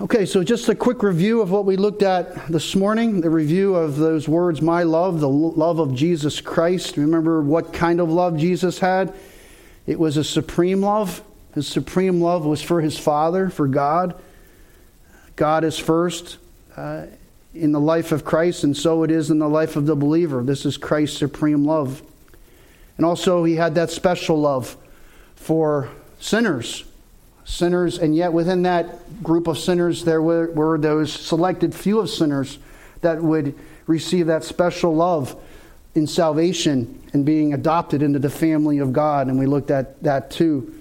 Okay, so just a quick review of what we looked at this morning, the review of those words, my love, the love of Jesus Christ. Remember what kind of love Jesus had? It was a supreme love. His supreme love was for his Father, for God. God is first in the life of Christ, and so it is in the life of the believer. This is Christ's supreme love. And also he had that special love for sinners, and yet within that group of sinners there were those selected few of sinners that would receive that special love in salvation and being adopted into the family of God, and we looked at that too.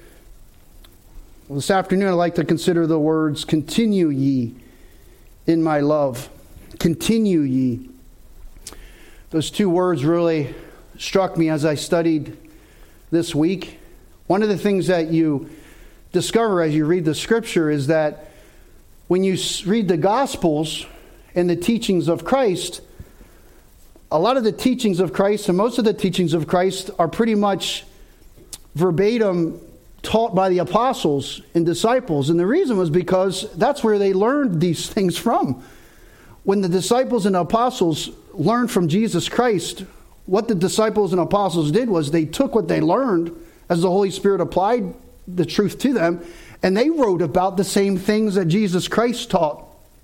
Well, this afternoon I'd like to consider the words, continue ye in my love. Continue ye. Those two words really struck me as I studied this week. One of the things that you discover as you read the Scripture is that when you read the Gospels and the teachings of Christ, a lot of the teachings of Christ and most of the teachings of Christ are pretty much verbatim taught by the apostles and disciples. And the reason was because that's where they learned these things from. When the disciples and apostles learned from Jesus Christ, what the disciples and apostles did was they took what they learned as the Holy Spirit applied the truth to them, and they wrote about the same things that Jesus Christ taught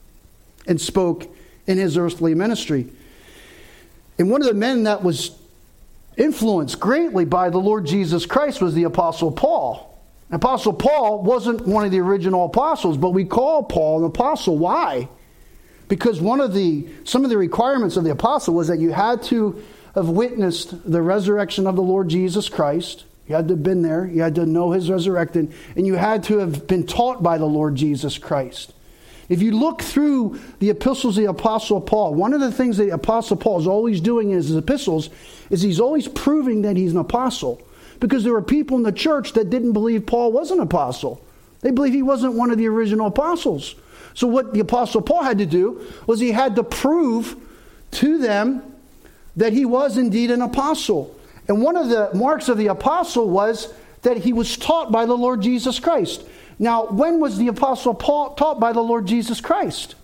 and spoke in his earthly ministry. And one of the men that was influenced greatly by the Lord Jesus Christ was the Apostle Paul. Apostle Paul wasn't one of the original apostles, but we call Paul an apostle. Why? Because some of the requirements of the apostle was that you had to have witnessed the resurrection of the Lord Jesus Christ. You had to have been there. You had to know his resurrected. And you had to have been taught by the Lord Jesus Christ. If you look through the epistles of the Apostle Paul, one of the things that the Apostle Paul is always doing in his epistles is he's always proving that he's an apostle. Because there were people in the church that didn't believe Paul was an apostle. They believed he wasn't one of the original apostles. So what the Apostle Paul had to do was he had to prove to them that he was indeed an apostle. And one of the marks of the apostle was that he was taught by the Lord Jesus Christ. Now, when was the Apostle Paul taught by the Lord Jesus Christ?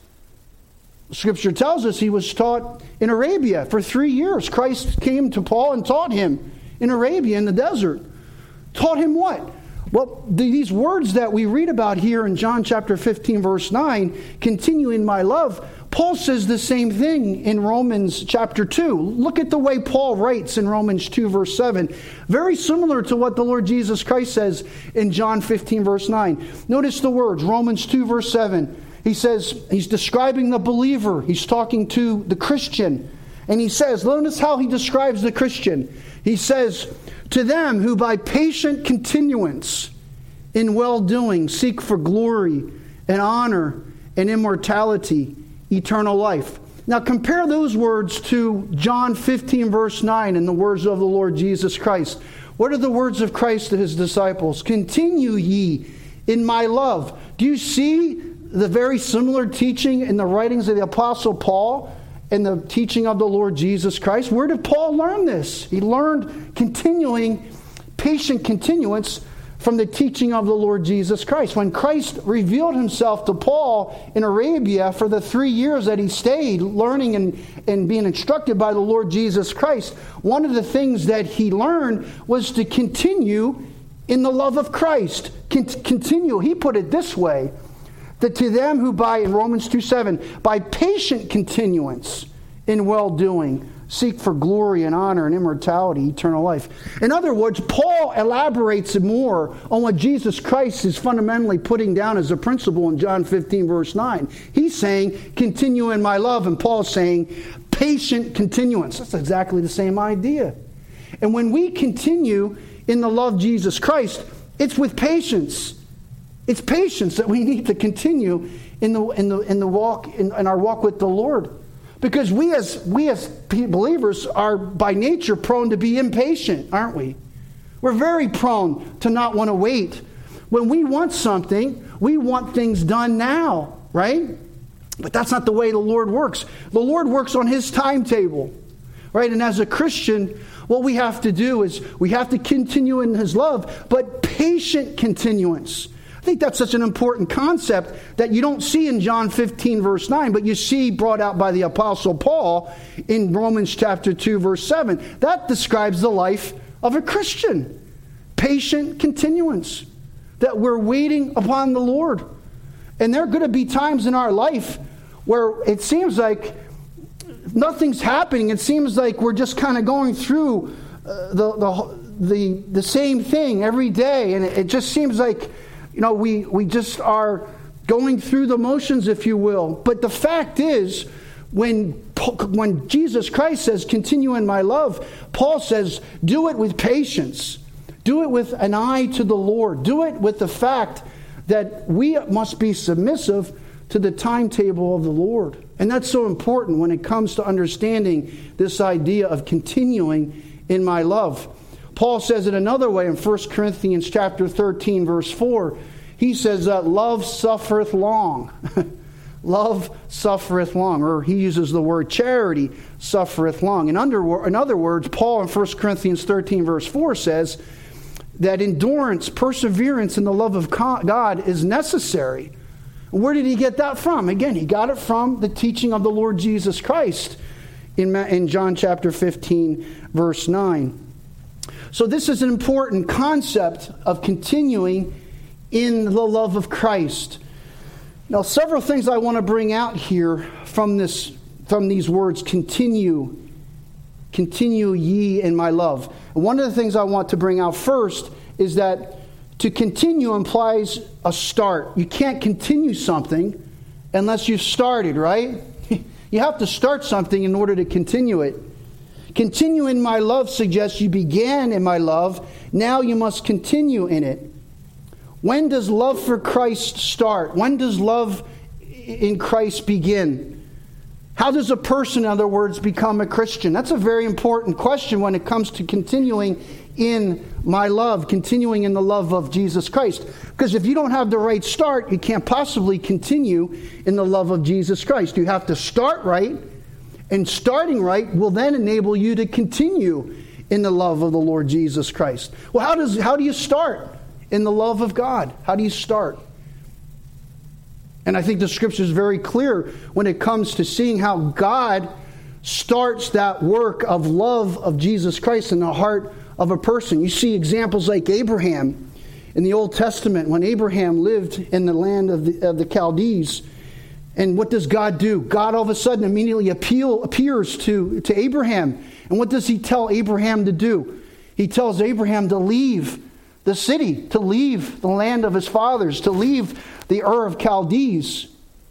Scripture tells us he was taught in Arabia for 3 years. Christ came to Paul and taught him in Arabia in the desert. Taught him what? Well, these words that we read about here in John chapter 15, verse 9, continue in my love. Paul says the same thing in Romans chapter 2. Look at the way Paul writes in Romans 2, verse 7. Very similar to what the Lord Jesus Christ says in John 15, verse 9. Notice the words, Romans 2, verse 7. He says, he's describing the believer. He's talking to the Christian. And he says, notice how he describes the Christian. He says, to them who by patient continuance in well-doing seek for glory and honor and immortality, eternal life. Now compare those words to John 15 verse 9 and the words of the Lord Jesus Christ. What are the words of Christ to his disciples? Continue ye in my love. Do you see the very similar teaching in the writings of the Apostle Paul and the teaching of the Lord Jesus Christ? Where did Paul learn this? He learned patient continuance from the teaching of the Lord Jesus Christ. When Christ revealed himself to Paul in Arabia for the 3 years that he stayed learning and being instructed by the Lord Jesus Christ, one of the things that he learned was to continue in the love of Christ. Continue. He put it this way, that to them who in Romans 2:7, by patient continuance in well-doing, seek for glory and honor and immortality, eternal life. In other words, Paul elaborates more on what Jesus Christ is fundamentally putting down as a principle in John 15, verse 9. He's saying, continue in my love, and Paul's saying, patient continuance. That's exactly the same idea. And when we continue in the love of Jesus Christ, it's with patience. It's patience that we need to continue in our walk with the Lord. Because we as believers are by nature prone to be impatient, aren't we? We're very prone to not want to wait. When we want something, we want things done now, right? But that's not the way the Lord works. The Lord works on his timetable, right? And as a Christian, what we have to do is we have to continue in his love, but patient continuance. I think that's such an important concept that you don't see in John 15, verse 9, but you see brought out by the Apostle Paul in Romans chapter 2, verse 7. That describes the life of a Christian. Patient continuance. That we're waiting upon the Lord. And there are going to be times in our life where it seems like nothing's happening. It seems like we're just kind of going through the same thing every day. And it just seems like, we just are going through the motions, if you will. But the fact is, when Jesus Christ says, continue in my love, Paul says, do it with patience. Do it with an eye to the Lord. Do it with the fact that we must be submissive to the timetable of the Lord. And that's so important when it comes to understanding this idea of continuing in my love. Paul says it another way in 1 Corinthians chapter 13, verse 4. He says that love suffereth long. Love suffereth long. Or he uses the word charity suffereth long. In other words, Paul in 1 Corinthians 13, verse 4 says that endurance, perseverance in the love of God is necessary. Where did he get that from? Again, he got it from the teaching of the Lord Jesus Christ in John chapter 15, verse 9. So this is an important concept of continuing in the love of Christ. Now, several things I want to bring out here from these words, continue ye in my love. And one of the things I want to bring out first is that to continue implies a start. You can't continue something unless you've started, right? You have to start something in order to continue it. Continue in my love suggests you began in my love. Now you must continue in it. When does love for Christ start? When does love in Christ begin? How does a person, in other words, become a Christian? That's a very important question when it comes to continuing in my love, continuing in the love of Jesus Christ. Because if you don't have the right start, you can't possibly continue in the love of Jesus Christ. You have to start right, and starting right will then enable you to continue in the love of the Lord Jesus Christ. Well, how do you start in the love of God? How do you start? And I think the Scripture is very clear when it comes to seeing how God starts that work of love of Jesus Christ in the heart of a person. You see examples like Abraham in the Old Testament, when Abraham lived in the land of the Chaldees. And what does God do? God all of a sudden immediately appears to Abraham. And what does he tell Abraham to do? He tells Abraham to leave the city, to leave the land of his fathers, to leave the Ur of Chaldees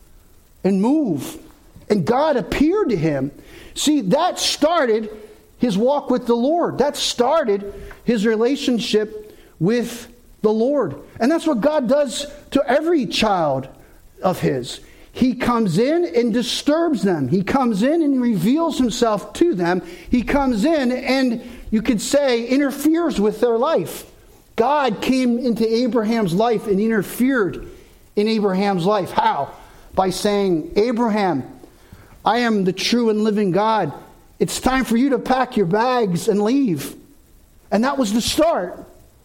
and move. And God appeared to him. See, that started his walk with the Lord. That started his relationship with the Lord. And that's what God does to every child of his. He comes in and disturbs them. He comes in and reveals himself to them. He comes in and, you could say, interferes with their life. God came into Abraham's life and interfered in Abraham's life. How? By saying, Abraham, I am the true and living God. It's time for you to pack your bags and leave. And that was the start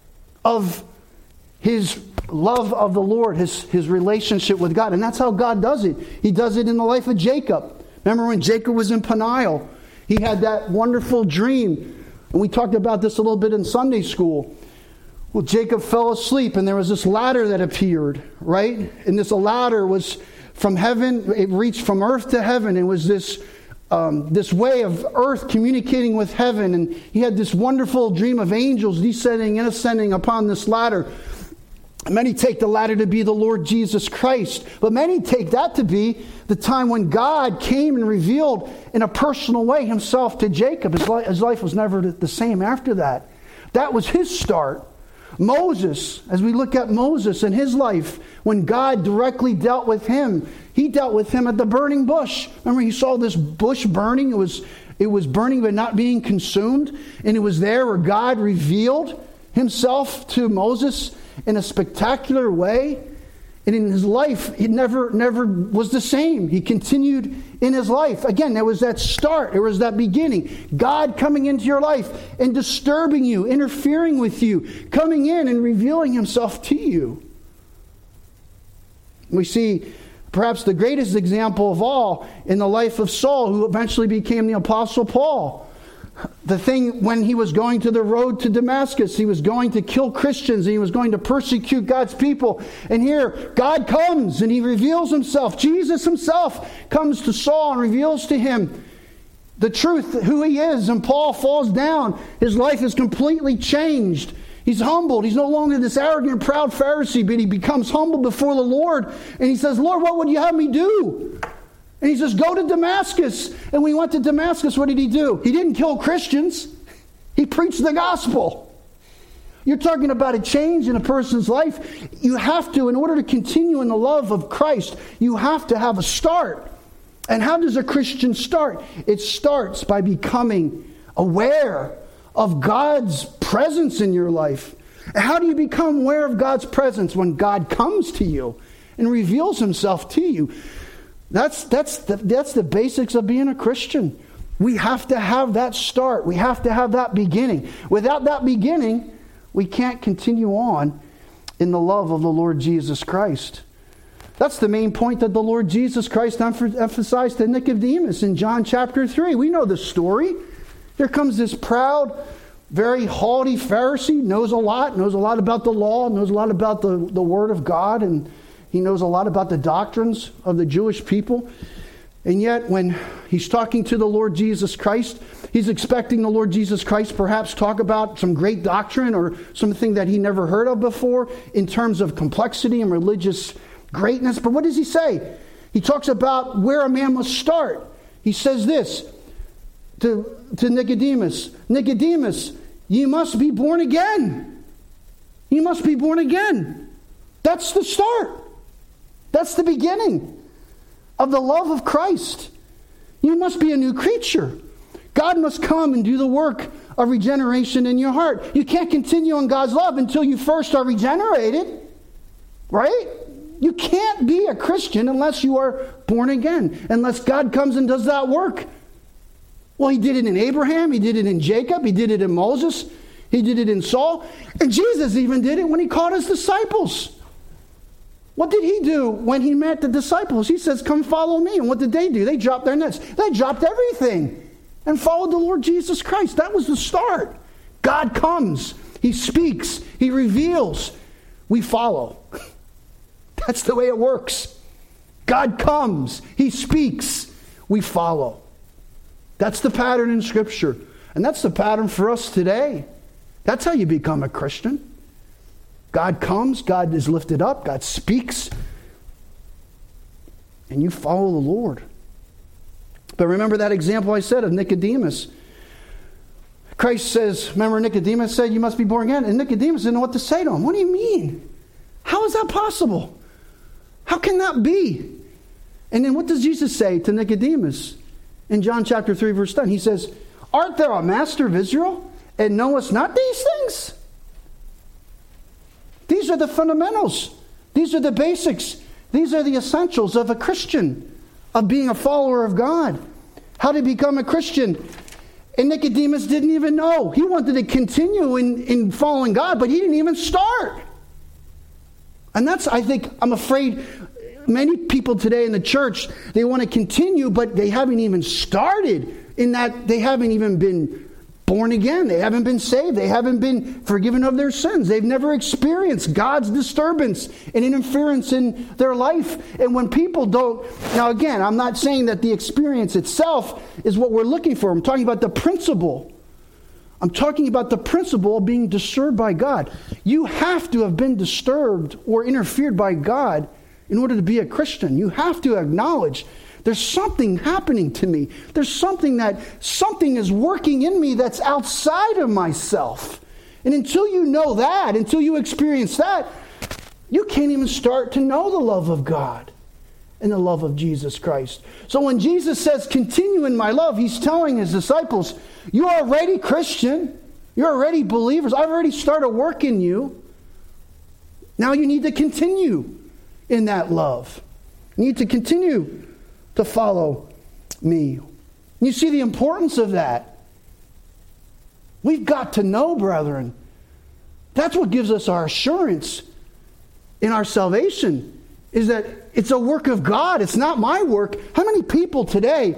of his love of the Lord, his relationship with God. And that's how God does it. He does it in the life of Jacob. Remember when Jacob was in Peniel? He had that wonderful dream. And we talked about this a little bit in Sunday school. Well, Jacob fell asleep and there was this ladder that appeared, right? And this ladder was from heaven. It reached from earth to heaven. It was this way of earth communicating with heaven. And he had this wonderful dream of angels descending and ascending upon this ladder. Many take the ladder to be the Lord Jesus Christ. But many take that to be the time when God came and revealed in a personal way himself to Jacob. His life was never the same after that. That was his start. Moses, as we look at Moses and his life, when God directly dealt with him, he dealt with him at the burning bush. Remember, he saw this bush burning. It was burning but not being consumed. And it was there where God revealed himself to Moses in a spectacular way. And in his life, it never was the same. He continued in his life. Again, there was that start. There was that beginning. God coming into your life and disturbing you, interfering with you, coming in and revealing himself to you. We see perhaps the greatest example of all in the life of Saul, who eventually became the Apostle Paul. The thing when he was going to the road to Damascus, he was going to kill Christians, and he was going to persecute God's people. And here, God comes and he reveals himself. Jesus himself comes to Saul and reveals to him the truth, who he is. And Paul falls down. His life is completely changed. He's humbled. He's no longer this arrogant, proud Pharisee, but he becomes humble before the Lord. And he says, Lord, what would you have me do? And he says, go to Damascus. And when he went to Damascus, what did he do? He didn't kill Christians. He preached the gospel. You're talking about a change in a person's life. You have to, in order to continue in the love of Christ, you have to have a start. And how does a Christian start? It starts by becoming aware of God's presence in your life. And how do you become aware of God's presence? When God comes to you and reveals himself to you. That's the basics of being a Christian. We have to have that start. We have to have that beginning. Without that beginning, we can't continue on in the love of the Lord Jesus Christ. That's the main point that the Lord Jesus Christ emphasized to Nicodemus in John chapter 3. We know the story. Here comes this proud, very haughty Pharisee, knows a lot about the law, knows a lot about the Word of God, and he knows a lot about the doctrines of the Jewish people. And yet, when he's talking to the Lord Jesus Christ, he's expecting the Lord Jesus Christ perhaps talk about some great doctrine or something that he never heard of before in terms of complexity and religious greatness. But what does he say? He talks about where a man must start. He says this to Nicodemus. Nicodemus, you must be born again. You must be born again. That's the start. That's the beginning of the love of Christ. You must be a new creature. God must come and do the work of regeneration in your heart. You can't continue in God's love until you first are regenerated. Right? You can't be a Christian unless you are born again. Unless God comes and does that work. Well, he did it in Abraham. He did it in Jacob. He did it in Moses. He did it in Saul. And Jesus even did it when he called his disciples. What did he do when he met the disciples? He says, come follow me. And what did they do? They dropped their nets. They dropped everything and followed the Lord Jesus Christ. That was the start. God comes. He speaks. He reveals. We follow. That's the way it works. God comes. He speaks. We follow. That's the pattern in Scripture. And that's the pattern for us today. That's how you become a Christian. God comes, God is lifted up, God speaks, and you follow the Lord. But remember that example I said of Nicodemus. Christ says, remember Nicodemus said, you must be born again. And Nicodemus didn't know what to say to him. What do you mean? How is that possible? How can that be? And then what does Jesus say to Nicodemus? In John chapter 3, verse 10, he says, art thou a master of Israel, and knowest not these things? These are the fundamentals. These are the basics. These are the essentials of a Christian, of being a follower of God. How to become a Christian. And Nicodemus didn't even know. He wanted to continue in following God, but he didn't even start. And that's, I'm afraid, many people today in the church, they want to continue, but they haven't even started, in that they haven't even been born again. They haven't been saved. They haven't been forgiven of their sins. They've never experienced God's disturbance and interference in their life. And when people don't... Now again, I'm not saying that the experience itself is what we're looking for. I'm talking about the principle. I'm talking about the principle of being disturbed by God. You have to have been disturbed or interfered by God in order to be a Christian. You have to acknowledge there's something happening to me. There's something is working in me that's outside of myself. And until you know that, until you experience that, you can't even start to know the love of God and the love of Jesus Christ. So when Jesus says, continue in my love, he's telling his disciples, you're already Christian. You're already believers. I've already started work in you. Now you need to continue in that love. You need to continue to follow me. You see the importance of that. We've got to know, brethren. That's what gives us our assurance in our salvation, is that it's a work of God. It's not my work. How many people today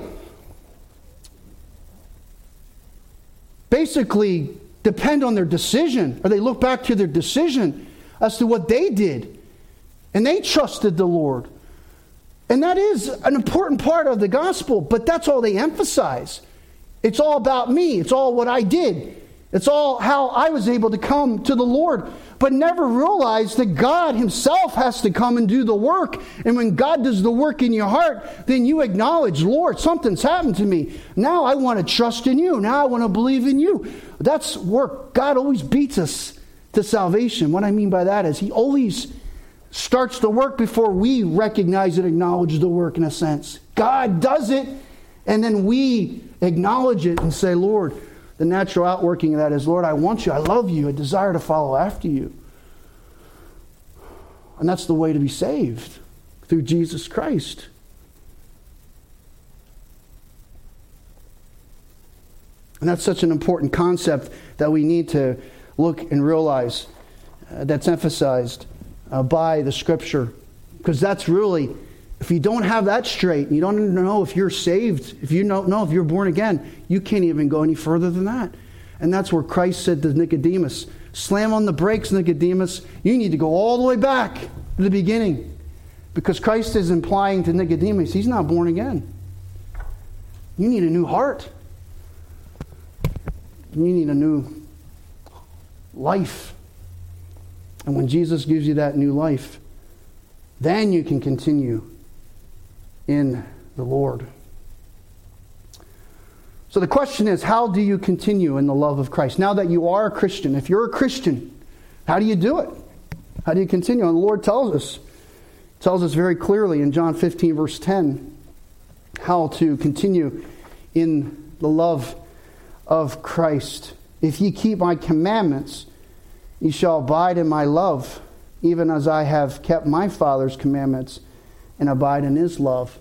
basically depend on their decision, or they look back to their decision as to what they did, and they trusted the Lord? And that is an important part of the gospel, but that's all they emphasize. It's all about me. It's all what I did. It's all how I was able to come to the Lord, but never realize that God himself has to come and do the work. And when God does the work in your heart, then you acknowledge, Lord, something's happened to me. Now I want to trust in you. Now I want to believe in you. That's work. God always beats us to salvation. What I mean by that is he always starts the work before we recognize and acknowledge the work, in a sense. God does it, and then we acknowledge it and say, Lord, the natural outworking of that is, Lord, I want you, I love you, I desire to follow after you. And that's the way to be saved, through Jesus Christ. And that's such an important concept that we need to look and realize that's emphasized by the Scripture. Because that's really, if you don't have that straight, you don't know if you're saved, if you don't know if you're born again, you can't even go any further than that. And that's where Christ said to Nicodemus, slam on the brakes, Nicodemus. You need to go all the way back to the beginning. Because Christ is implying to Nicodemus, he's not born again. You need a new heart. You need a new life. And when Jesus gives you that new life, then you can continue in the Lord. So the question is, how do you continue in the love of Christ? Now that you are a Christian, if you're a Christian, how do you do it? How do you continue? And the Lord tells us very clearly in John 15, verse 10, how to continue in the love of Christ. If ye keep my commandments, ye shall abide in my love, even as I have kept my Father's commandments and abide in his love.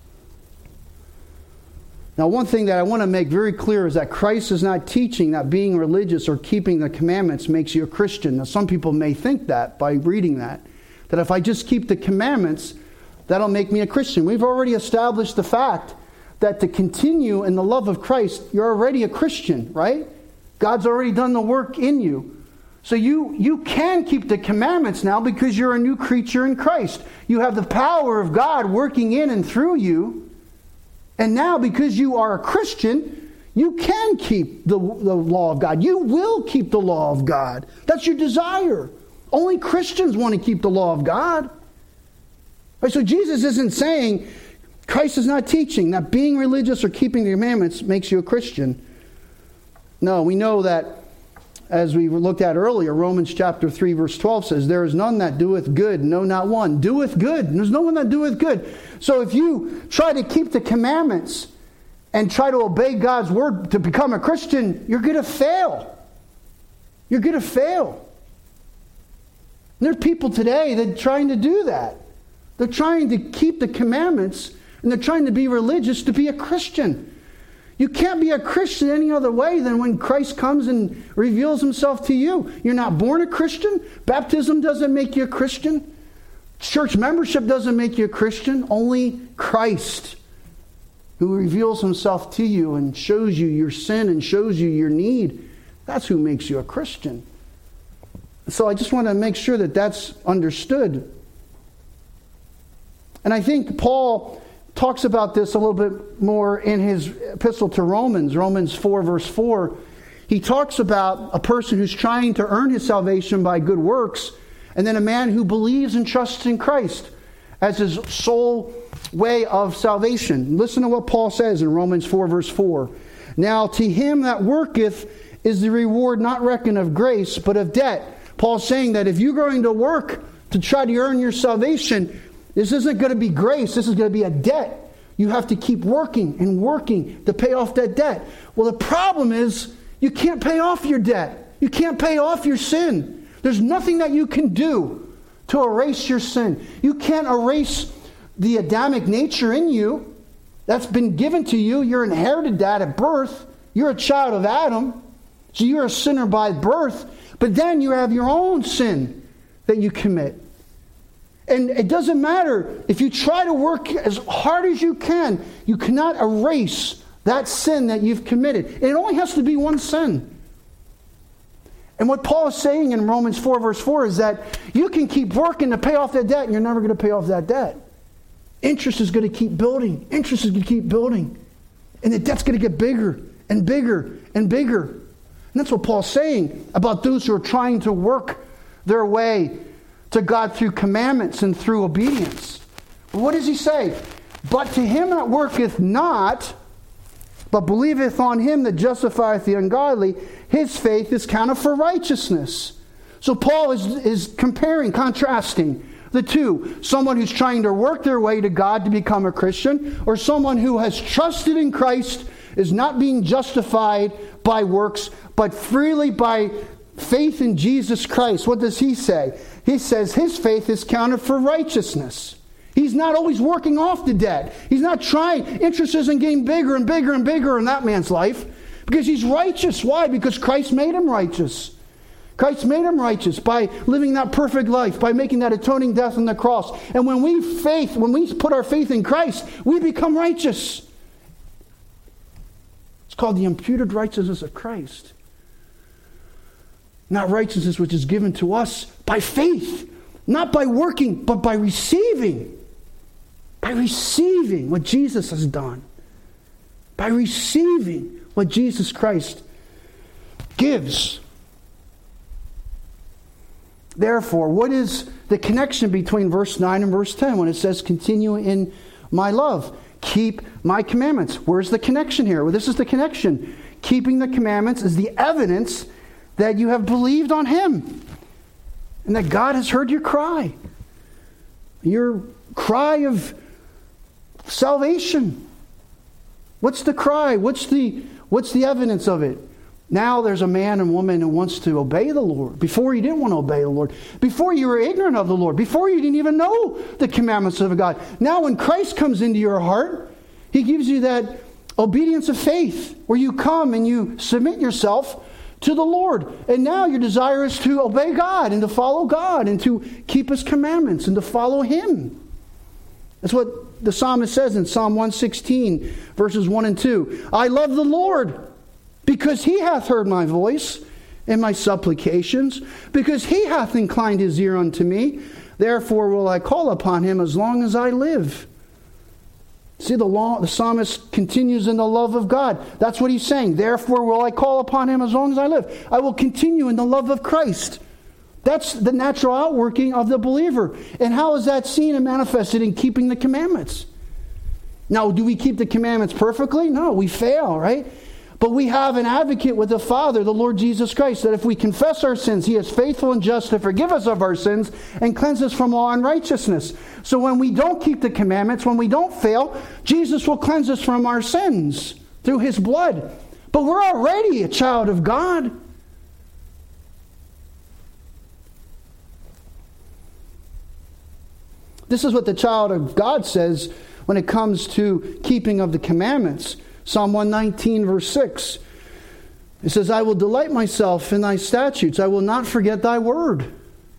Now, one thing that I want to make very clear is that Christ is not teaching that being religious or keeping the commandments makes you a Christian. Now, some people may think that by reading that if I just keep the commandments, that'll make me a Christian. We've already established the fact that to continue in the love of Christ, you're already a Christian, right? God's already done the work in you. So you can keep the commandments now because you're a new creature in Christ. You have the power of God working in and through you. And now because you are a Christian, you can keep the law of God. You will keep the law of God. That's your desire. Only Christians want to keep the law of God. Right, so Jesus isn't saying, Christ is not teaching that being religious or keeping the commandments makes you a Christian. No, we know that, as we looked at earlier, Romans chapter 3 verse 12 says, there is none that doeth good, no, not one. Doeth good. There's no one that doeth good. So if you try to keep the commandments and try to obey God's word to become a Christian, you're going to fail. You're going to fail. And there are people today that are trying to do that. They're trying to keep the commandments and they're trying to be religious to be a Christian. You can't be a Christian any other way than when Christ comes and reveals himself to you. You're not born a Christian. Baptism doesn't make you a Christian. Church membership doesn't make you a Christian. Only Christ, who reveals himself to you and shows you your sin and shows you your need. That's who makes you a Christian. So I just want to make sure that that's understood. And I think Paul talks about this a little bit more in his epistle to Romans, Romans 4 verse 4. He talks about a person who's trying to earn his salvation by good works, and then a man who believes and trusts in Christ as his sole way of salvation. Listen to what Paul says in Romans 4 verse 4. Now to him that worketh is the reward not reckoned of grace, but of debt. Paul's saying that if you're going to work to try to earn your salvation, this isn't going to be grace. This is going to be a debt. You have to keep working and working to pay off that debt. Well, the problem is you can't pay off your debt. You can't pay off your sin. There's nothing that you can do to erase your sin. You can't erase the Adamic nature in you. That's been given to you. You're inherited that at birth. You're a child of Adam. So you're a sinner by birth. But then you have your own sin that you commit. And it doesn't matter if you try to work as hard as you cannot erase that sin that you've committed. It only has to be one sin. And what Paul is saying in Romans 4 verse 4 is that you can keep working to pay off that debt and you're never going to pay off that debt. Interest is going to keep building. Interest is going to keep building. And the debt's going to get bigger and bigger and bigger. And that's what Paul's saying about those who are trying to work their way to God through commandments and through obedience. But what does he say? But to him that worketh not, but believeth on him that justifieth the ungodly, his faith is counted for righteousness. So Paul is comparing, contrasting the two. Someone who's trying to work their way to God to become a Christian, or someone who has trusted in Christ, is not being justified by works, but freely by faith in Jesus Christ. What does he say? He says his faith is counted for righteousness. He's not always working off the debt. He's not trying. Interest isn't getting bigger and bigger and bigger in that man's life because he's righteous. Why? Because Christ made him righteous. Christ made him righteous by living that perfect life, by making that atoning death on the cross. And when we put our faith in Christ, we become righteous. It's called the imputed righteousness of Christ. Not righteousness which is given to us by faith. Not by working, but by receiving. By receiving what Jesus has done. By receiving what Jesus Christ gives. Therefore, what is the connection between verse 9 and verse 10 when it says, continue in my love? Keep my commandments. Where's the connection here? Well, this is the connection. Keeping the commandments is the evidence that you have believed on him. And that God has heard your cry. Your cry of salvation. What's the cry? What's the evidence of it? Now there's a man and woman who wants to obey the Lord. Before you didn't want to obey the Lord. Before you were ignorant of the Lord. Before you didn't even know the commandments of God. Now when Christ comes into your heart, he gives you that obedience of faith where you come and you submit yourself to the Lord. And now your desire is to obey God and to follow God and to keep his commandments and to follow him. That's what the psalmist says in Psalm 116, verses 1 and 2. I love the Lord because he hath heard my voice and my supplications, because he hath inclined his ear unto me. Therefore will I call upon him as long as I live. See, the psalmist continues in the love of God. That's what he's saying. Therefore will I call upon him as long as I live. I will continue in the love of Christ. That's the natural outworking of the believer. And how is that seen and manifested in keeping the commandments? Now, do we keep the commandments perfectly? No, we fail, right? But we have an advocate with the Father, the Lord Jesus Christ, that if we confess our sins, he is faithful and just to forgive us of our sins and cleanse us from all unrighteousness. So when we don't keep the commandments, when we don't fail, Jesus will cleanse us from our sins through his blood. But we're already a child of God. This is what the child of God says when it comes to keeping of the commandments. Psalm 119, verse 6. It says, I will delight myself in thy statutes. I will not forget thy word.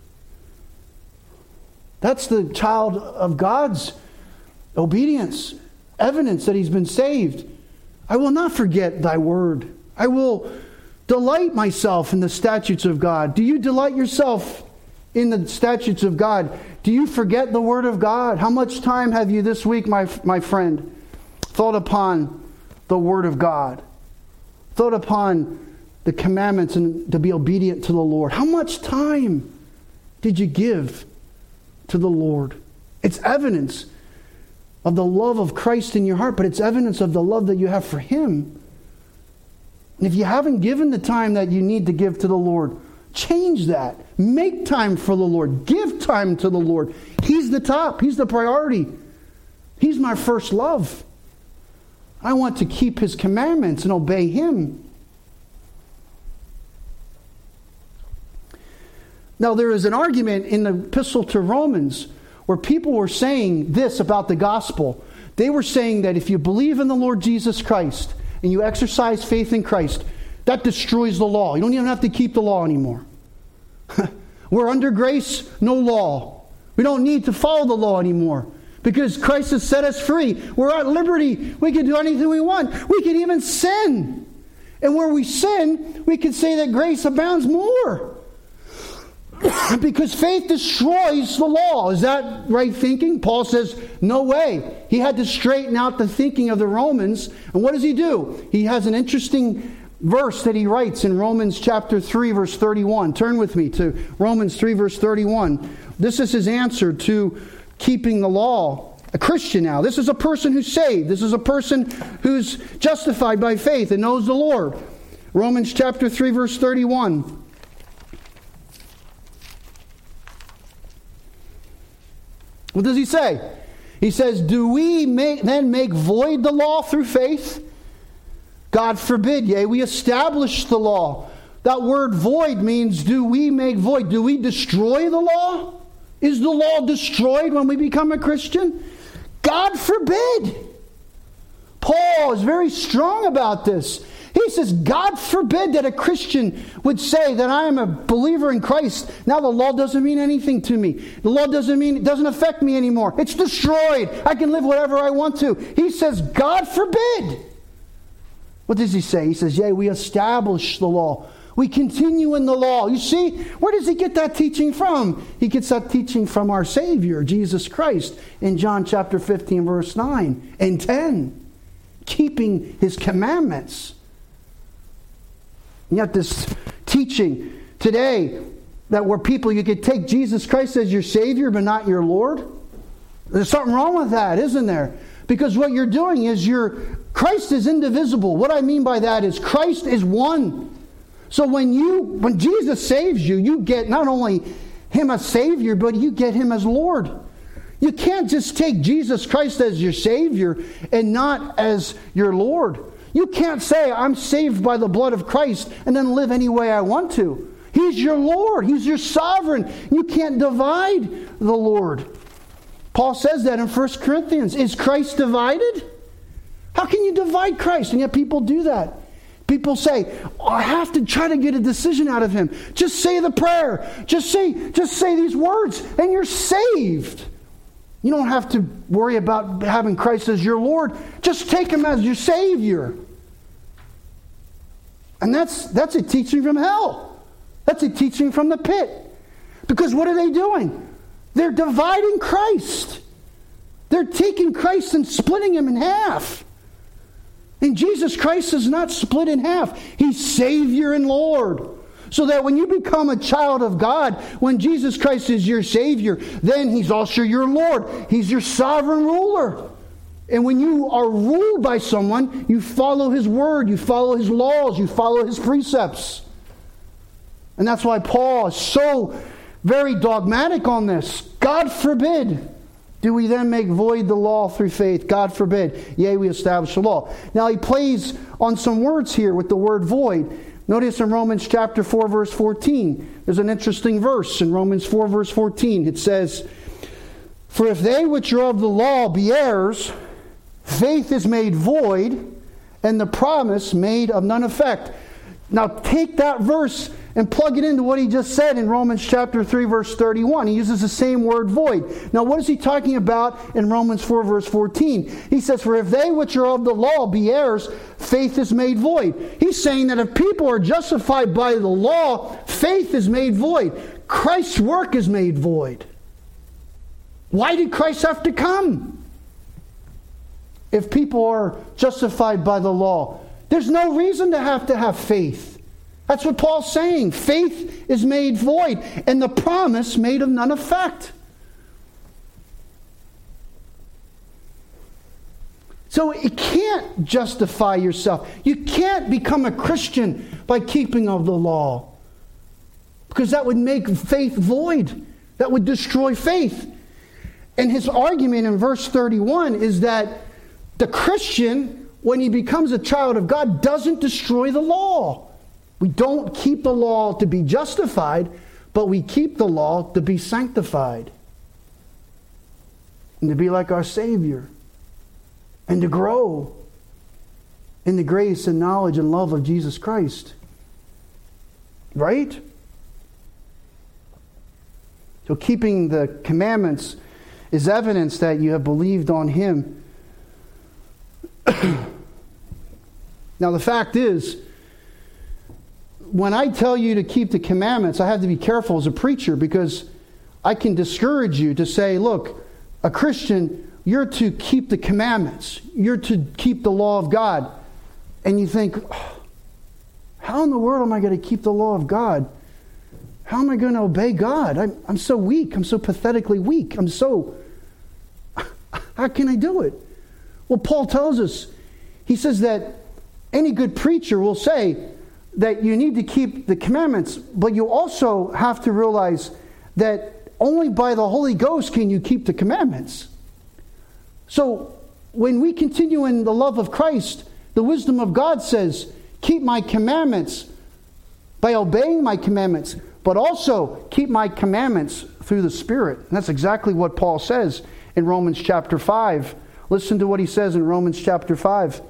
That's the child of God's obedience. Evidence that he's been saved. I will not forget thy word. I will delight myself in the statutes of God. Do you delight yourself in the statutes of God? Do you forget the word of God? How much time have you this week, my friend, thought upon the word of God? Thought upon the commandments and to be obedient to the Lord? How much time did you give to the Lord? It's evidence of the love of Christ in your heart, but it's evidence of the love that you have for him. And if you haven't given the time that you need to give to the Lord, change that. Make time for the Lord. Give time to the Lord. He's the top. He's the priority. He's my first love. I want to keep his commandments and obey him. Now, there is an argument in the epistle to Romans where people were saying this about the gospel. They were saying that if you believe in the Lord Jesus Christ and you exercise faith in Christ, that destroys the law. You don't even have to keep the law anymore. We're under grace, no law. We don't need to follow the law anymore because Christ has set us free. We're at liberty. We can do anything we want. We can even sin. And where we sin, we can say that grace abounds more. Because faith destroys the law. Is that right thinking? Paul says, no way. He had to straighten out the thinking of the Romans. And what does he do? He has an interesting verse that he writes in Romans chapter 3, verse 31. Turn with me to Romans 3, verse 31. This is his answer to keeping the law. A Christian now. This is a person who's saved. This is a person who's justified by faith and knows the Lord. Romans chapter 3, verse 31. What does he say? He says, do we then make void the law through faith? God forbid, yea, we establish the law. That word void means, do we make void? Do we destroy the law? Is the law destroyed when we become a Christian? God forbid. Paul is very strong about this. He says, God forbid that a Christian would say that I am a believer in Christ. Now the law doesn't mean anything to me. The law it doesn't affect me anymore. It's destroyed. I can live whatever I want to. He says, God forbid. What does he say? He says, yea, we establish the law. We continue in the law. You see, where does he get that teaching from? He gets that teaching from our Savior, Jesus Christ, in John chapter 15, verse 9 and 10. Keeping his commandments. And yet this teaching today that where people, you could take Jesus Christ as your Savior but not your Lord. There's something wrong with that, isn't there? Because what you're doing is Christ is indivisible. What I mean by that is Christ is one. So when Jesus saves you, you get not only him as Savior, but you get him as Lord. You can't just take Jesus Christ as your Savior and not as your Lord. You can't say, I'm saved by the blood of Christ and then live any way I want to. He's your Lord. He's your sovereign. You can't divide the Lord. Paul says that in 1 Corinthians. Is Christ divided? How can you divide Christ? And yet people do that. People say, I have to try to get a decision out of him. Just say the prayer. Just say these words and you're saved. You don't have to worry about having Christ as your Lord. Just take him as your Savior. And that's a teaching from hell. That's a teaching from the pit. Because what are they doing? They're dividing Christ. They're taking Christ and splitting him in half. And Jesus Christ is not split in half. He's Savior and Lord. So that when you become a child of God, when Jesus Christ is your Savior, then he's also your Lord. He's your sovereign ruler. And when you are ruled by someone, you follow his word, you follow his laws, you follow his precepts. And that's why Paul is so very dogmatic on this. God forbid, do we then make void the law through faith? God forbid. Yea, we establish the law. Now he plays on some words here with the word void. Notice in Romans chapter 4, verse 14, there's an interesting verse in Romans 4, verse 14. It says, for if they which are of the law be heirs, faith is made void, and the promise made of none effect. Now take that verse and plug it into what he just said in Romans chapter 3, verse 31. He uses the same word void. Now what is he talking about in Romans 4, verse 14? He says, for if they which are of the law be heirs, faith is made void. He's saying that if people are justified by the law, faith is made void. Christ's work is made void. Why did Christ have to come? If people are justified by the law, there's no reason to have faith. That's what Paul's saying. Faith is made void, and the promise made of none effect. So you can't justify yourself. You can't become a Christian by keeping of the law, because that would make faith void. That would destroy faith. And his argument in verse 31 is that the Christian, when he becomes a child of God, doesn't destroy the law. We don't keep the law to be justified, but we keep the law to be sanctified. And to be like our Savior. And to grow in the grace and knowledge and love of Jesus Christ. Right? So keeping the commandments is evidence that you have believed on Him. Now the fact is, when I tell you to keep the commandments, I have to be careful as a preacher, because I can discourage you to say, look, a Christian, you're to keep the commandments. You're to keep the law of God. And you think, how in the world am I going to keep the law of God? How am I going to obey God? I'm so weak. I'm so pathetically weak. How can I do it? Well, Paul tells us, he says that any good preacher will say that you need to keep the commandments, but you also have to realize that only by the Holy Ghost can you keep the commandments. So when we continue in the love of Christ, the wisdom of God says, keep my commandments by obeying my commandments, but also keep my commandments through the Spirit. And that's exactly what Paul says in Romans chapter 5. Listen to what he says in Romans chapter 5.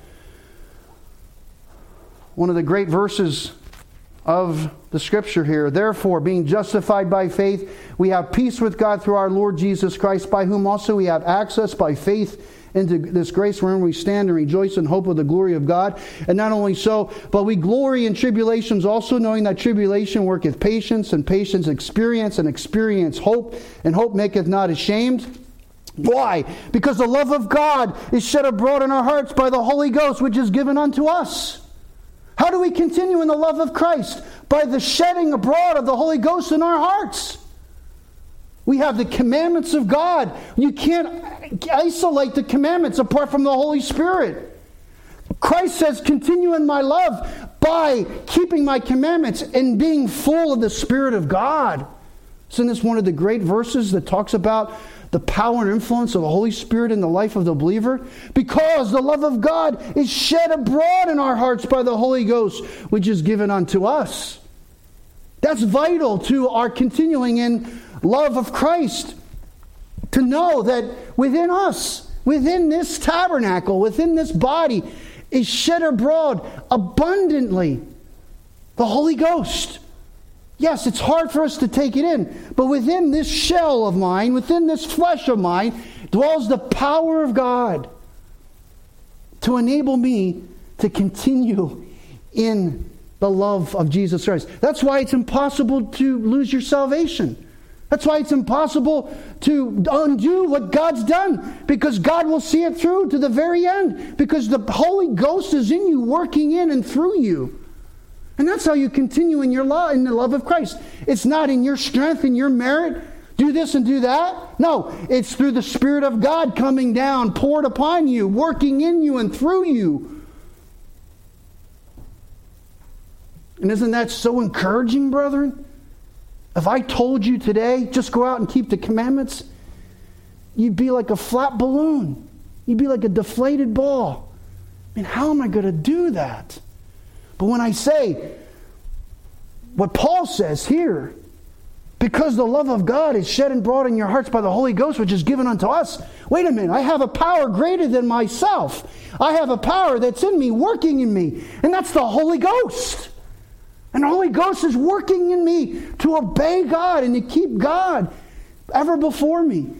One of the great verses of the Scripture here. Therefore, being justified by faith, we have peace with God through our Lord Jesus Christ, by whom also we have access by faith into this grace wherein we stand and rejoice in hope of the glory of God. And not only so, but we glory in tribulations also, knowing that tribulation worketh patience, and patience experience, and experience hope, and hope maketh not ashamed. Why? Because the love of God is shed abroad in our hearts by the Holy Ghost, which is given unto us. How do we continue in the love of Christ? By the shedding abroad of the Holy Ghost in our hearts. We have the commandments of God. You can't isolate the commandments apart from the Holy Spirit. Christ says, continue in my love by keeping my commandments and being full of the Spirit of God. Isn't this one of the great verses that talks about the power and influence of the Holy Spirit in the life of the believer? Because the love of God is shed abroad in our hearts by the Holy Ghost, which is given unto us. That's vital to our continuing in love of Christ. To know that within us, within this tabernacle, within this body, is shed abroad abundantly the Holy Ghost. Yes, it's hard for us to take it in, but within this shell of mine, within this flesh of mine, dwells the power of God to enable me to continue in the love of Jesus Christ. That's why it's impossible to lose your salvation. That's why it's impossible to undo what God's done, because God will see it through to the very end, because the Holy Ghost is in you, working in and through you. And that's how you continue in your love, in the love of Christ. It's not in your strength and your merit. Do this and do that. No, it's through the Spirit of God coming down, poured upon you, working in you and through you. And isn't that so encouraging, brethren? If I told you today, just go out and keep the commandments, you'd be like a flat balloon. You'd be like a deflated ball. I mean, how am I going to do that? But when I say what Paul says here, because the love of God is shed and brought in your hearts by the Holy Ghost, which is given unto us. Wait a minute, I have a power greater than myself. I have a power that's in me, working in me, and that's the Holy Ghost. And the Holy Ghost is working in me to obey God and to keep God ever before me.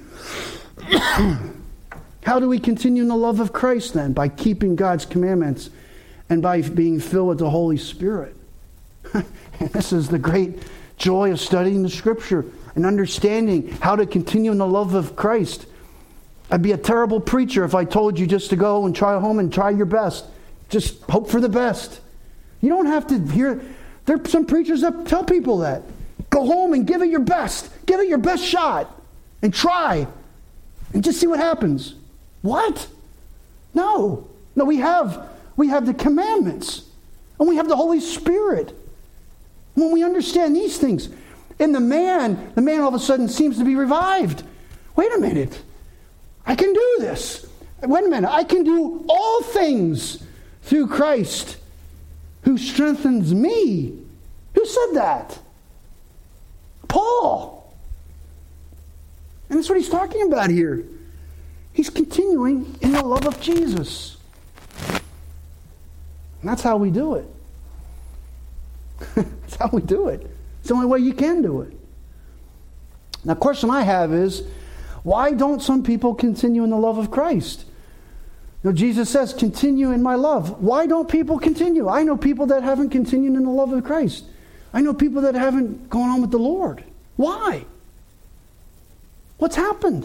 How do we continue in the love of Christ then? By keeping God's commandments and by being filled with the Holy Spirit. And this is the great joy of studying the Scripture and understanding how to continue in the love of Christ. I'd be a terrible preacher if I told you just to go and try home and try your best. Just hope for the best. You don't have to hear... There are some preachers that tell people that. Go home and give it your best. Give it your best shot. And try. And just see what happens. What? No. No, we have the commandments. And we have the Holy Spirit. When we understand these things, and the man all of a sudden seems to be revived. Wait a minute. I can do this. Wait a minute. I can do all things through Christ who strengthens me. Who said that? Paul. And that's what he's talking about here. He's continuing in the love of Jesus. And that's how we do it. That's how we do it. It's the only way you can do it. Now, the question I have is, why don't some people continue in the love of Christ? Jesus says, continue in my love. Why don't people continue? I know people that haven't continued in the love of Christ. I know people that haven't gone on with the Lord. Why? What's happened?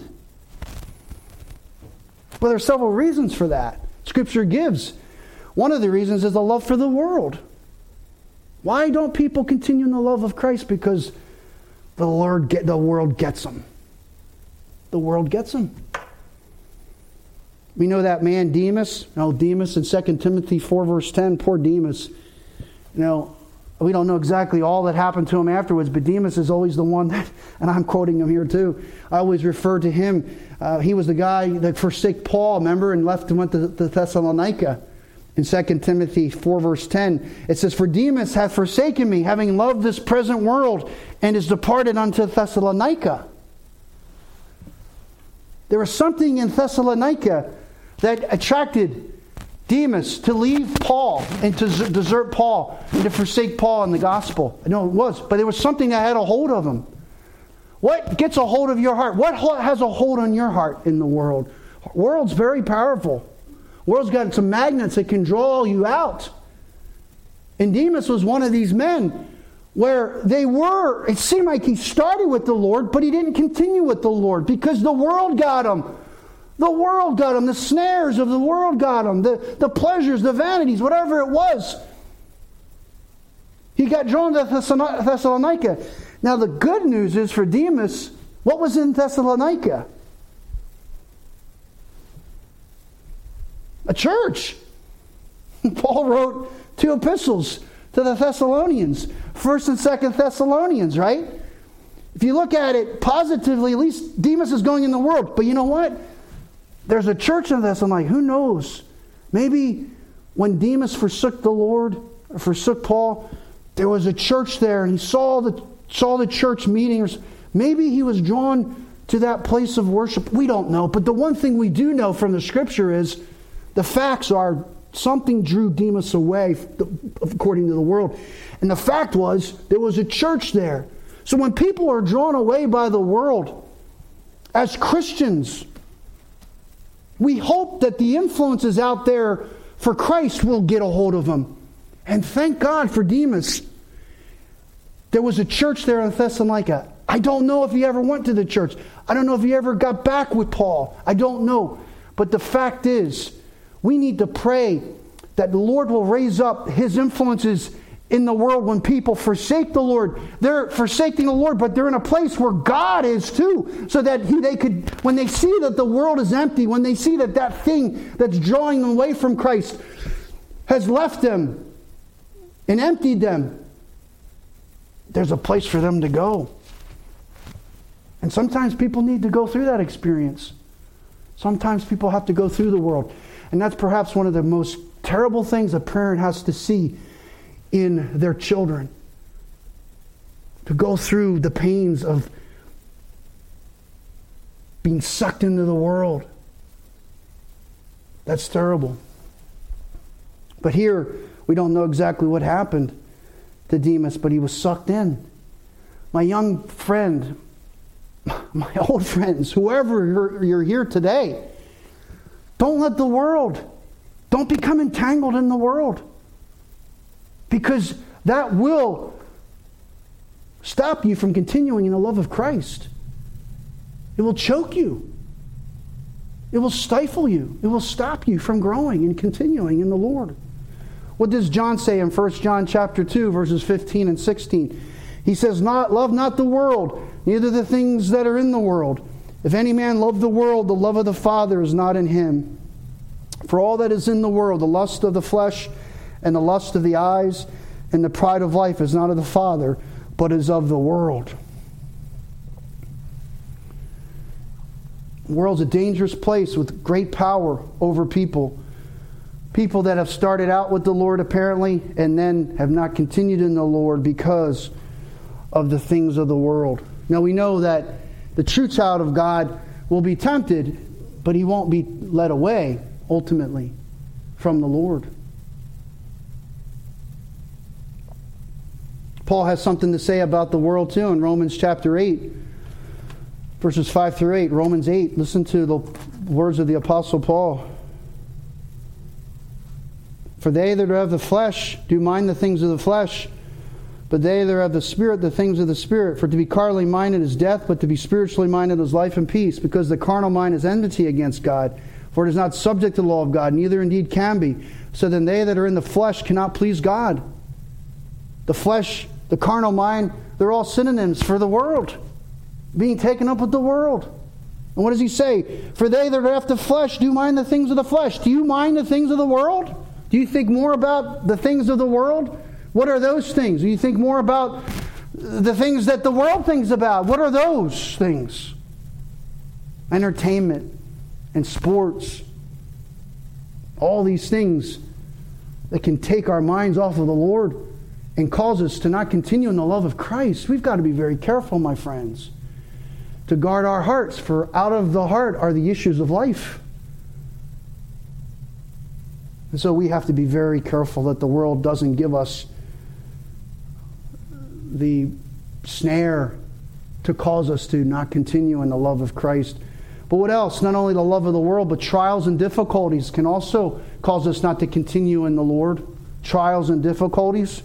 Well, there are several reasons for that. Scripture gives. One of the reasons is the love for the world. Why don't people continue in the love of Christ? Because the world gets them. The world gets them. We know that man Demas. Demas in 2 Timothy 4 verse 10. Poor Demas. We don't know exactly all that happened to him afterwards, but Demas is always the one that, and I'm quoting him here too, I always refer to him. He was the guy that forsook Paul, remember, and left and went to Thessalonica. In 2 Timothy 4 verse 10, it says, "For Demas hath forsaken me, having loved this present world, and is departed unto Thessalonica." There was something in Thessalonica that attracted Demas to leave Paul and to desert Paul and to forsake Paul in the gospel. I know it was, but there was something that had a hold of him. What gets a hold of your heart? What has a hold on your heart in the world? The world's very powerful. The world's got some magnets that can draw you out. And Demas was one of these men where it seemed like he started with the Lord, but he didn't continue with the Lord because the world got him. The world got him. The snares of the world got him. The pleasures, the vanities, whatever it was. He got drawn to Thessalonica. Now the good news is for Demas, what was in Thessalonica? A church. Paul wrote 2 epistles to the Thessalonians. 1st and 2nd Thessalonians, right? If you look at it positively, at least Demas is going in the world. But you know what? There's a church in Thessalonica. Who knows? Maybe when Demas forsook the Lord, or forsook Paul, there was a church there and he saw the church meetings. Maybe he was drawn to that place of worship. We don't know. But the one thing we do know from the Scripture is the facts are something drew Demas away according to the world. And the fact was there was a church there. So when people are drawn away by the world, as Christians, we hope that the influences out there for Christ will get a hold of them. And thank God for Demas. There was a church there in Thessalonica. I don't know if he ever went to the church. I don't know if he ever got back with Paul. I don't know. But the fact is, we need to pray that the Lord will raise up His influences in the world when people forsake the Lord. They're forsaking the Lord, but they're in a place where God is too. So that they could, when they see that the world is empty, when they see that that thing that's drawing them away from Christ has left them and emptied them, there's a place for them to go. And sometimes people need to go through that experience. Sometimes people have to go through the world. And that's perhaps one of the most terrible things a parent has to see in their children. To go through the pains of being sucked into the world. That's terrible. But here, we don't know exactly what happened to Demas, but he was sucked in. My young friend, my old friends, whoever you're here today, don't let the world, don't become entangled in the world. Because that will stop you from continuing in the love of Christ. It will choke you. It will stifle you. It will stop you from growing and continuing in the Lord. What does John say in 1 John chapter 2, verses 15 and 16? He says, love not the world, neither the things that are in the world. If any man love the world, the love of the Father is not in him. For all that is in the world, the lust of the flesh and the lust of the eyes and the pride of life is not of the Father, but is of the world. The world's a dangerous place with great power over people. People that have started out with the Lord apparently and then have not continued in the Lord because of the things of the world. Now we know that the true child of God will be tempted, but he won't be led away ultimately from the Lord. Paul has something to say about the world too in Romans chapter 8. Verses 5 through 8, Romans 8. Listen to the words of the Apostle Paul. For they that have the flesh do mind the things of the flesh, but they that have the Spirit, the things of the Spirit. For to be carnally minded is death, but to be spiritually minded is life and peace. Because the carnal mind is enmity against God, for it is not subject to the law of God, neither indeed can be. So then they that are in the flesh cannot please God. The flesh, the carnal mind, they're all synonyms for the world. Being taken up with the world. And what does he say? For they that have the flesh do mind the things of the flesh. Do you mind the things of the world? Do you think more about the things of the world? What are those things? Do you think more about the things that the world thinks about? What are those things? Entertainment and sports. All these things that can take our minds off of the Lord and cause us to not continue in the love of Christ. We've got to be very careful, my friends, to guard our hearts, for out of the heart are the issues of life. And so we have to be very careful that the world doesn't give us the snare to cause us to not continue in the love of Christ. But what else? Not only the love of the world, but trials and difficulties can also cause us not to continue in the Lord. Trials and difficulties.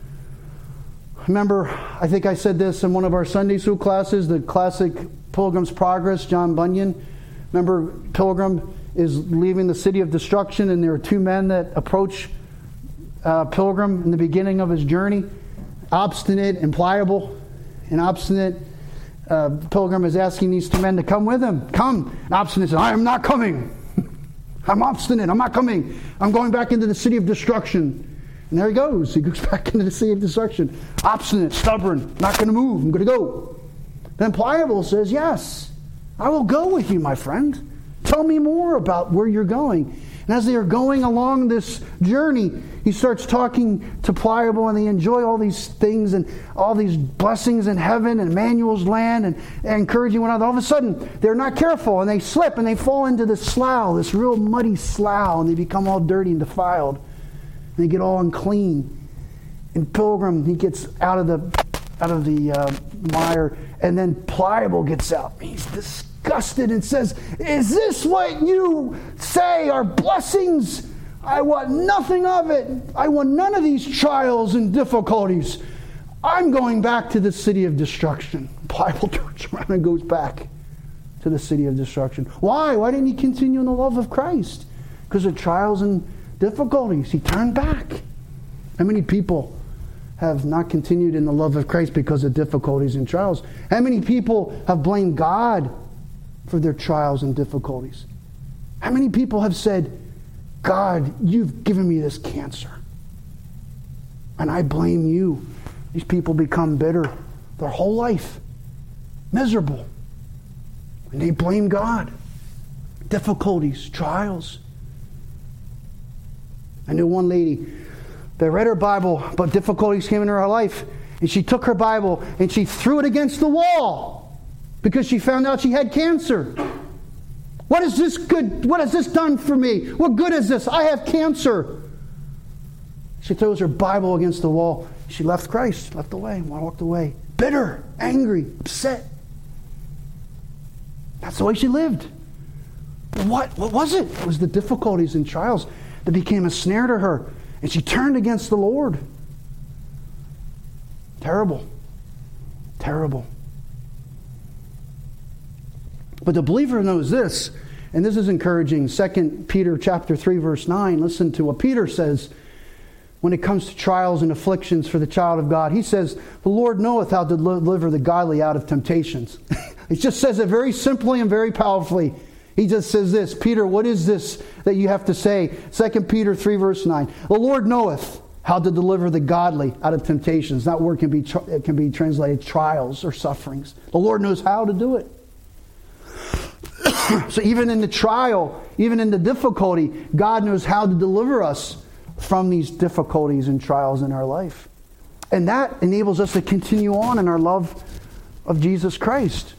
Remember, I think I said this in one of our Sunday school classes, the classic Pilgrim's Progress, John Bunyan. Remember, Pilgrim is leaving the city of destruction, and there are two men that approach Pilgrim in the beginning of his journey. Obstinate and pliable. And obstinate, Pilgrim is asking these two men to come with him. Come. And obstinate says, I am not coming. I'm obstinate. I'm not coming. I'm going back into the city of destruction. And there he goes. He goes back into the city of destruction. Obstinate, stubborn, not going to move. I'm going to go. Then pliable says, yes, I will go with you, my friend. Tell me more about where you're going. And as they are going along this journey, he starts talking to Pliable, and they enjoy all these things and all these blessings in heaven and Emmanuel's land and encouraging one another. All of a sudden, they're not careful, and they slip, and they fall into this slough, this real muddy slough, and they become all dirty and defiled. And they get all unclean. And Pilgrim, he gets out of the mire, and then Pliable gets out. He's disgusted and says, is this what you say are blessings? I want nothing of it. I want none of these trials and difficulties. I'm going back to the city of destruction. Pliable turns around and goes back to the city of destruction. Why? Why didn't he continue in the love of Christ? Because of trials and difficulties. He turned back. How many people have not continued in the love of Christ because of difficulties and trials? How many people have blamed God for their trials and difficulties? How many people have said, God, you've given me this cancer, and I blame you? These people become bitter their whole life, miserable, and they blame God. Difficulties, trials. I knew one lady that read her Bible, but difficulties came into her life, and she took her Bible and she threw it against the wall because she found out she had cancer. What is this good? What has this done for me? What good is this? I have cancer. She throws her Bible against the wall. She left Christ, left away, walked away. Bitter, angry, upset. That's the way she lived. What was it? It was the difficulties and trials that became a snare to her. And she turned against the Lord. Terrible. Terrible. But the believer knows this, and this is encouraging. 2 Peter chapter 3, verse 9. Listen to what Peter says when it comes to trials and afflictions for the child of God. He says, the Lord knoweth how to deliver the godly out of temptations. It just says it very simply and very powerfully. He just says this, Peter, what is this that you have to say? 2 Peter 3, verse 9. The Lord knoweth how to deliver the godly out of temptations. That word can be translated trials or sufferings. The Lord knows how to do it. So even in the trial, even in the difficulty, God knows how to deliver us from these difficulties and trials in our life. And that enables us to continue on in our love of Jesus Christ.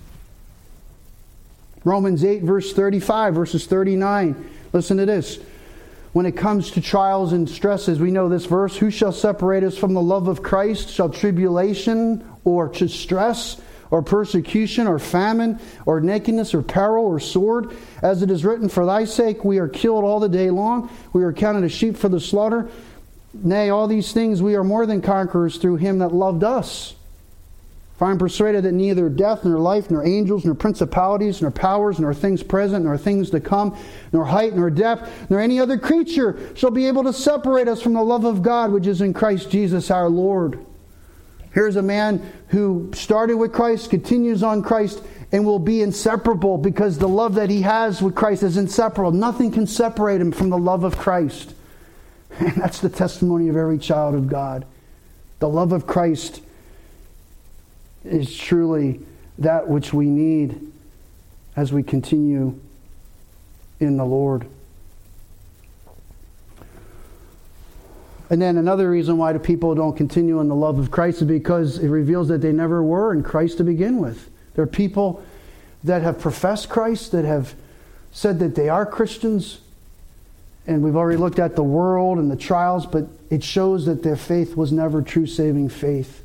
Romans 8, verse 35, verses 39. Listen to this. When it comes to trials and stresses, we know this verse. Who shall separate us from the love of Christ? Shall tribulation or distress or persecution, or famine, or nakedness, or peril, or sword. As it is written, for thy sake we are killed all the day long. We are counted as sheep for the slaughter. Nay, all these things we are more than conquerors through him that loved us. For I am persuaded that neither death, nor life, nor angels, nor principalities, nor powers, nor things present, nor things to come, nor height, nor depth, nor any other creature shall be able to separate us from the love of God which is in Christ Jesus our Lord. Here's a man who started with Christ, continues on Christ, and will be inseparable because the love that he has with Christ is inseparable. Nothing can separate him from the love of Christ. And that's the testimony of every child of God. The love of Christ is truly that which we need as we continue in the Lord. And then another reason why the people don't continue in the love of Christ is because it reveals that they never were in Christ to begin with. There are people that have professed Christ, that have said that they are Christians, and we've already looked at the world and the trials, but it shows that their faith was never true saving faith.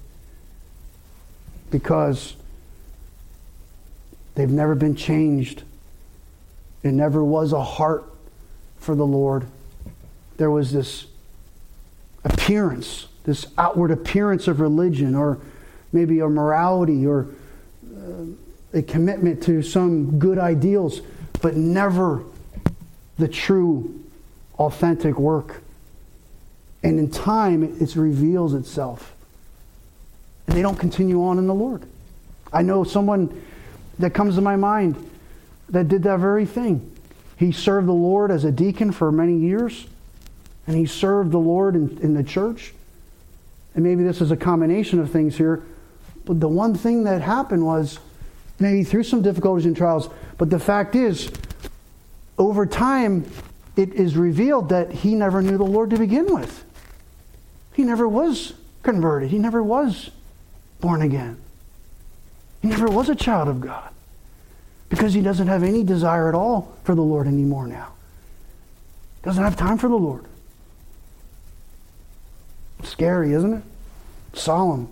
Because they've never been changed. It never was a heart for the Lord. There was this appearance, this outward appearance of religion, or maybe a morality, or a commitment to some good ideals, but never the true, authentic work. And in time, it reveals itself. And they don't continue on in the Lord. I know someone that comes to my mind that did that very thing. He served the Lord as a deacon for many years. And he served the Lord in the church. And maybe this is a combination of things here. But the one thing that happened was, maybe through some difficulties and trials, but the fact is, over time, it is revealed that he never knew the Lord to begin with. He never was converted. He never was born again. He never was a child of God. Because he doesn't have any desire at all for the Lord anymore now. Doesn't have time for the Lord. Scary, isn't it? Solemn.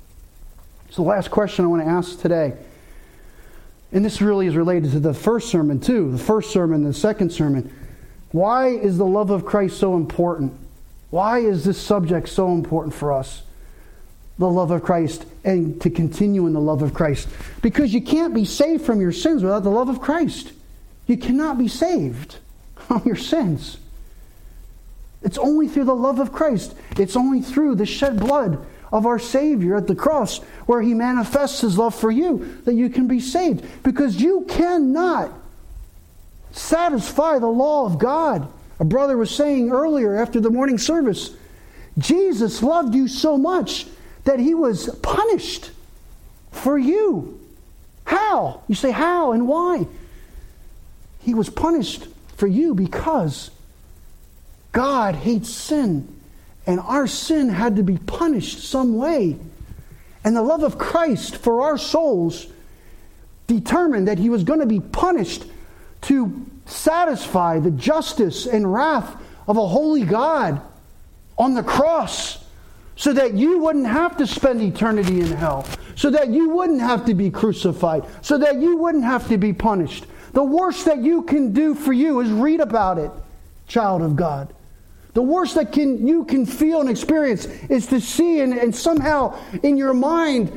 So the last question I want to ask today, and this really is related to the first sermon too, the first sermon and the second sermon. Why is the love of Christ so important? Why is this subject so important for us? The love of Christ, and to continue in the love of Christ. Because you can't be saved from your sins without the love of Christ. You cannot be saved from your sins. It's only through the love of Christ. It's only through the shed blood of our Savior at the cross, where He manifests His love for you, that you can be saved. Because you cannot satisfy the law of God. A brother was saying earlier after the morning service, Jesus loved you so much that He was punished for you. How? You say, how and why? He was punished for you because God hates sin. And our sin had to be punished some way. And the love of Christ for our souls determined that He was going to be punished to satisfy the justice and wrath of a holy God on the cross, so that you wouldn't have to spend eternity in hell, so that you wouldn't have to be crucified, so that you wouldn't have to be punished. The worst that you can do for you is read about it, child of God. The worst that you can feel and experience is to see and somehow in your mind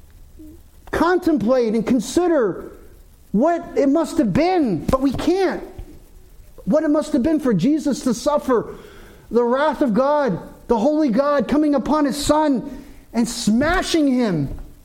contemplate and consider what it must have been, but we can't. What it must have been for Jesus to suffer the wrath of God, the holy God coming upon His Son and smashing Him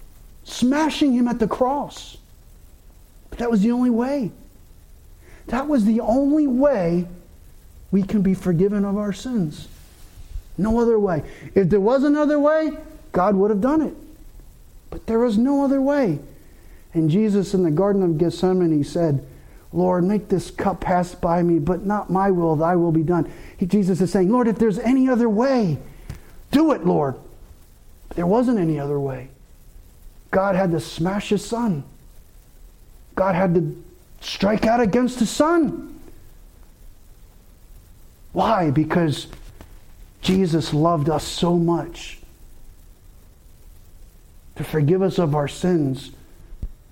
at the cross. But that was the only way. That was the only way we can be forgiven of our sins. No other way. If there was another way, God would have done it. But there was no other way. And Jesus in the Garden of Gethsemane, He said, Lord, make this cup pass by me, but not my will, thy will be done. Jesus is saying, Lord, if there's any other way, do it, Lord. But there wasn't any other way. God had to smash His Son. God had to strike out against His Son. Why? Because Jesus loved us so much to forgive us of our sins,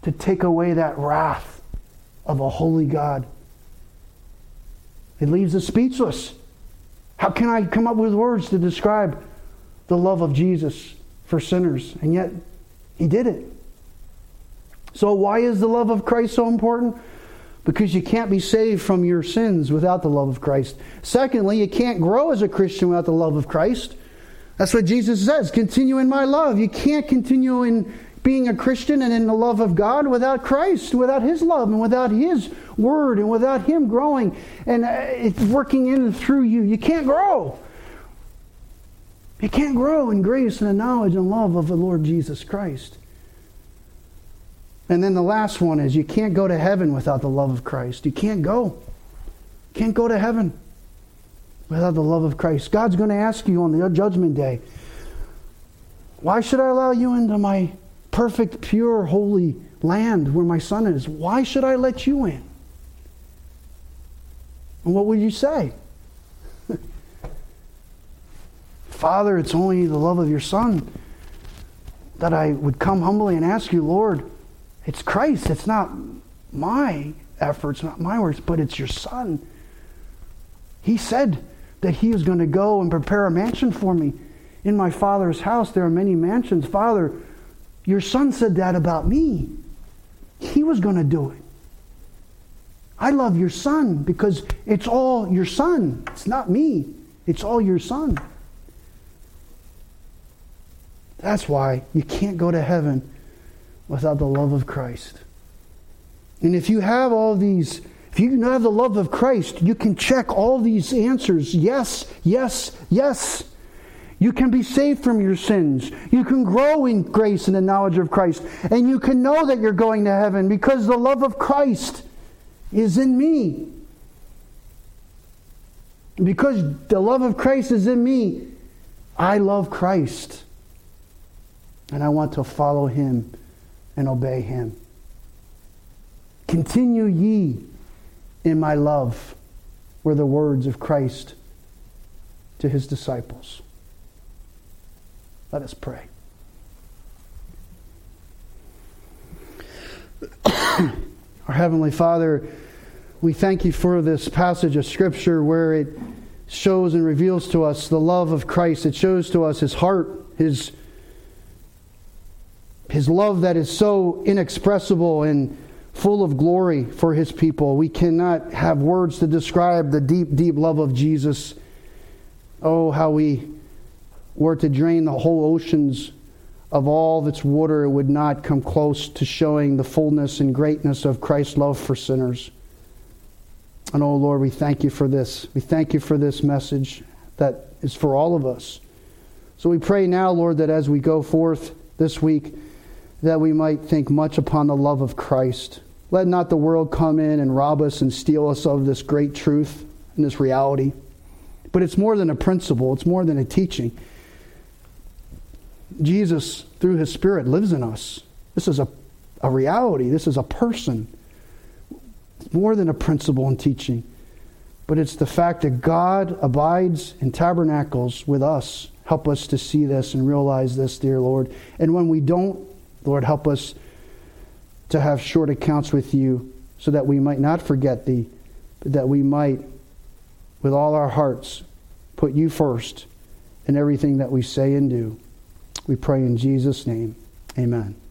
to take away that wrath of a holy God. It leaves us speechless. How can I come up with words to describe the love of Jesus for sinners? And yet, He did it. So why is the love of Christ so important? Because you can't be saved from your sins without the love of Christ. Secondly, you can't grow as a Christian without the love of Christ. That's what Jesus says. Continue in my love. You can't continue in being a Christian and in the love of God without Christ, without His love and without His Word and without Him growing and it's working in and through you. You can't grow. You can't grow in grace and the knowledge and love of the Lord Jesus Christ. And then the last one is you can't go to heaven without the love of Christ. You can't go. You can't go to heaven without the love of Christ. God's going to ask you on the judgment day, why should I allow you into my perfect, pure, holy land where my Son is? Why should I let you in? And what would you say? Father, it's only the love of your Son that I would come humbly and ask you, Lord, it's Christ. It's not my efforts, not my works, but it's your Son. He said that He is going to go and prepare a mansion for me. In my Father's house there are many mansions. Father, your Son said that about me. He was going to do it. I love your Son because it's all your Son. It's not me. It's all your Son. That's why you can't go to heaven without the love of Christ. And if you have all these, if you have the love of Christ, you can check all these answers. Yes, yes, yes. You can be saved from your sins. You can grow in grace and the knowledge of Christ. And you can know that you're going to heaven because the love of Christ is in me. Because the love of Christ is in me, I love Christ. And I want to follow Him and obey Him. Continue ye in my love, were the words of Christ to His disciples. Let us pray. Our Heavenly Father, we thank you for this passage of Scripture where it shows and reveals to us the love of Christ. It shows to us His heart, His love that is so inexpressible and full of glory for His people. We cannot have words to describe the deep, deep love of Jesus. Oh, how we were to drain the whole oceans of all of its water, it would not come close to showing the fullness and greatness of Christ's love for sinners. And oh Lord, we thank you for this. We thank you for this message that is for all of us. So we pray now, Lord, that as we go forth this week, that we might think much upon the love of Christ. Let not the world come in and rob us and steal us of this great truth and this reality. But it's more than a principle. It's more than a teaching. Jesus, through His Spirit, lives in us. This is a reality. This is a person. It's more than a principle and teaching. But it's the fact that God abides and tabernacles with us. Help us to see this and realize this, dear Lord. And when we don't, Lord, help us to have short accounts with you so that we might not forget Thee, but that we might, with all our hearts, put you first in everything that we say and do. We pray in Jesus' name. Amen.